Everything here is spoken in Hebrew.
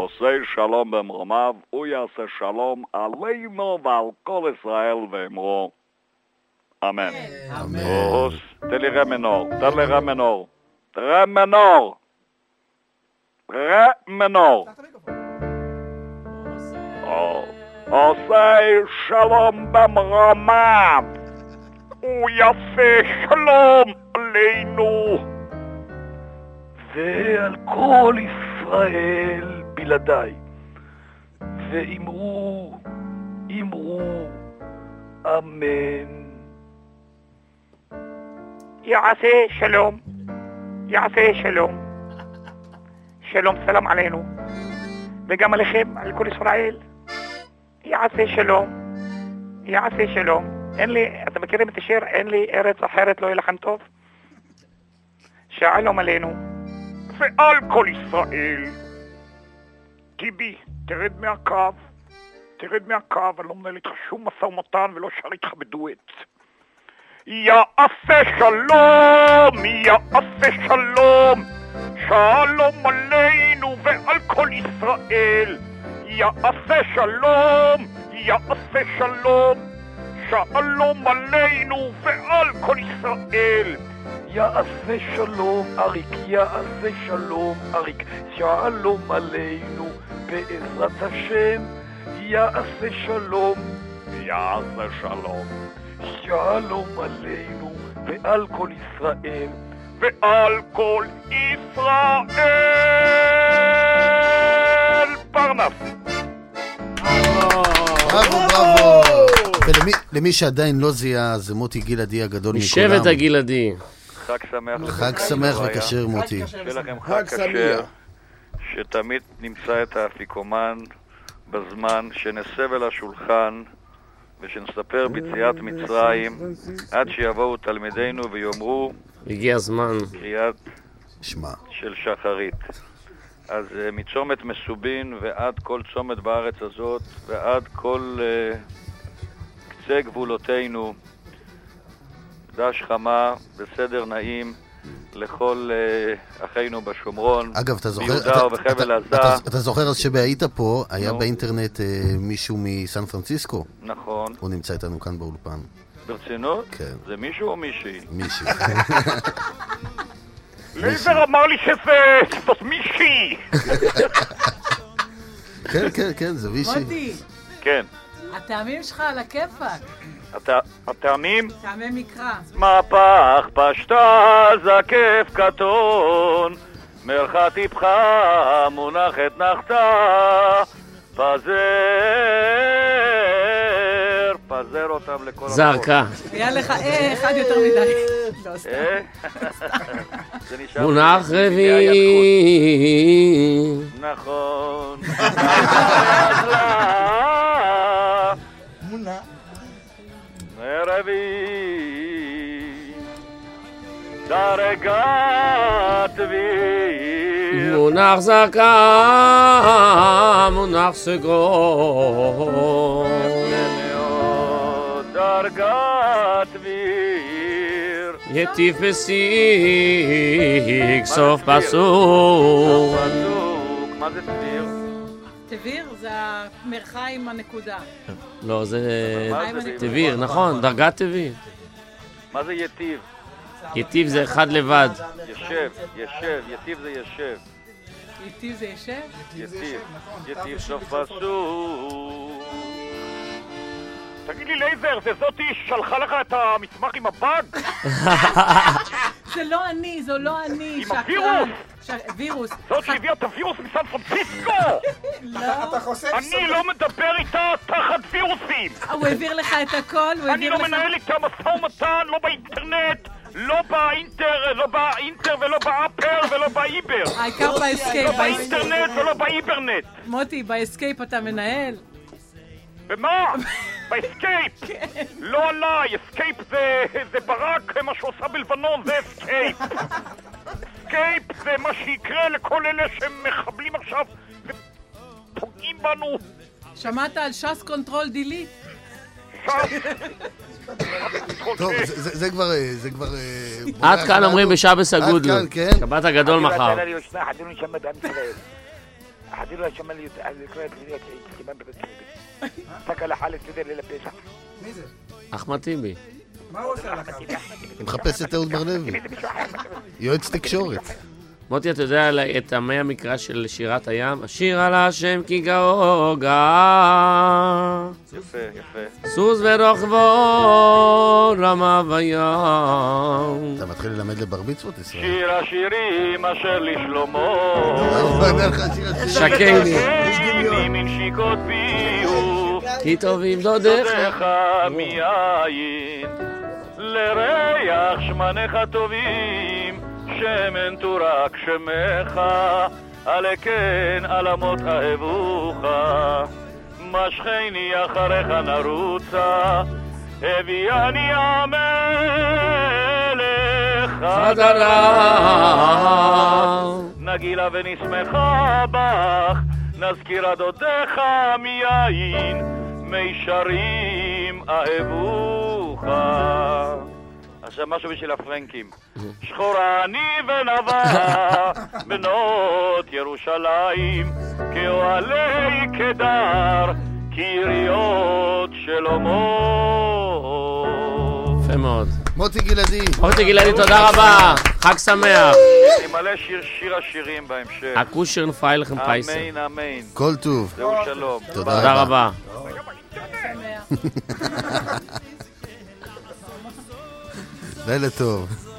ועושה שלום במרומיו, הוא יעשה שלום עלינו ועל כל ישראל ואמרו אמן. אמן. תן לי רה מנור, תן לי רה מנור. רה מנור. רה מנור. עושה שלום במרומיו, הוא יעשה שלום עלינו ועל כל ישראל בלעדיי, ואמרו אמן. יעשה שלום, יעשה שלום, שלום סלם עלינו וגם עליכם, על כל ישראל. יעשה שלום, יעשה שלום. אין לי, אתם מכירים את השיר, אין לי ארץ אחרת לא יהיה לכם טוב? שלום עלינו ועל כל ישראל. טיבי, תרד מהקו, אני לא מנהל איתך שום משא ומתן ולא שר איתך בדואט. יעשה שלום, יעשה שלום, שלום עלינו ועל כל ישראל. יעשה שלום, יעשה שלום, שלום עלינו ועל כל ישראל. יעשה שלום אריק, יעשה שלום אריק, שלום עלינו בעזרת השם. יעשה שלום, יעשה שלום, שלום עלינו ועל כל ישראל, ועל כל ישראל. פרנס. בראבו. ולמי שעדיין לא זיהה, זה מוטי גלעדי הגדול מכולם. משבט הגלעדי. חג שמח. חג שמח וכשר מוטי. שיהיה לכם חג כשר, שתמיד נמצא את האפיקומן בזמן, שנסב אל השולחן ושנספר ביציאת מצרים עד שיבואו תלמידינו ויאמרו הגיע הזמן קריאת שמע של שחרית. אז מצומת מסובין ועד כל צומת בארץ הזאת ועד כל קצה גבולותינו, דש חמה בסדר נעים לכל אחינו בשומרון, אגב, אתה זוכר, ביהודה ובחבל עזה. אתה זוכר אז שהיית פה, היה באינטרנט מישהו מסן פרנסיסקו? נכון. הוא נמצא איתנו כאן באולפן. ברצינות? כן. זה מישהו או מישהי? מישהו. לייזר אמר לי שזאת מישהי. כן, זה מישהי. מוטי, כן. הטעמים שלך על הכיפק. הטעמים? טעמי מקרא. מפח פשטה זקף קטון, מלכה טיפחה מונחת נחתה, פזר אותם לכל זרקה. היה לך אחד יותר מדי. לא, סתם. זה נשאר מונח רביעי. נכון. מונה. רביעי דרגת דביר, מונח זרקה, מונח סגור. דרגת דביר, יטיף וסיג, סוף פסוק. מה זה דביר? תביר זה המרחה עם הנקודה. לא, זה תביר, נכון, דרגת תביר. מה זה יטיב? יטיב זה אחד לבד. ישב, יטיב זה ישב. יטיב זה ישב? יטיב סוף פסוק. תגיד לי לייזר, זה זאתי שלחה לך את המסמך עם הבאג? זה לא אני, זו לא אני. עם הווירוס? וירוס. זאת שהביאה את הווירוס מסן פרנסיסקו! לא. אני לא מדבר איתה תחת וירוסים! הוא העביר לך את הכל? אני לא מנהל איתה משא ומתן, לא באינטרנט, לא באינטר ולא באפר ולא באיבר. העיקר באסקייפ. לא באינטרנט ולא באיברנט. מוטי, באסקייפ אתה מנהל? במה? באסקייפ! לא עליי, אסקייפ זה ברק, מה שעושה בלבנון, זה אסקייפ. אסקייפ זה מה שיקרה לכל אלה שמחבלים עכשיו ופוגעים בנו. שמעת על שס קונטרול דיליט? טוב, זה כבר... עד כאן אומרים בשבס הגודלו. עד כאן, כן. שבת הגדול מחר. حضروا شمال الذكريات اللي كمان بتسمع فكر لحالة سيدر ليلة بيسح מי זה? אחמד טיבי. מה הוא עושה לך? היא מחפשת אהוד בר-לוי. יועץ תקשורת. מוטי, אתה יודע את עמי המקרא של שירת הים? השיר על השם כי גאוגה. יפה, יפה. סוס ורוכבו רמה בים. אתה מתחיל ללמד לבר מצוות ישראל. שיר השירים אשר לשלמה. שקני. מנשיקות פיהו. כי טובים דודיך. דודיך מיין. לריח שמניך טובים. שמן תורק שמך, עלי כן עלמות אהבוך, משכני אחריך נרוצה, הביאני המלך חדרה. נגילה ונשמחה בך, נזכיר דודיך מיין, מישרים אהבוך. עכשיו משהו בשביל הפרנקים. שחורה אני ונבה בנות ירושלים כאוהלי קדר קריות שלמה. יפה מאוד. מוטי גלעדי. מוטי גלעדי, תודה רבה. חג שמח. נמלא שיר השירים בהמשך. הכושר נפעל לכם פייסר. אמן אמן. כל טוב. זהו שלום. תודה רבה. לילה טוב.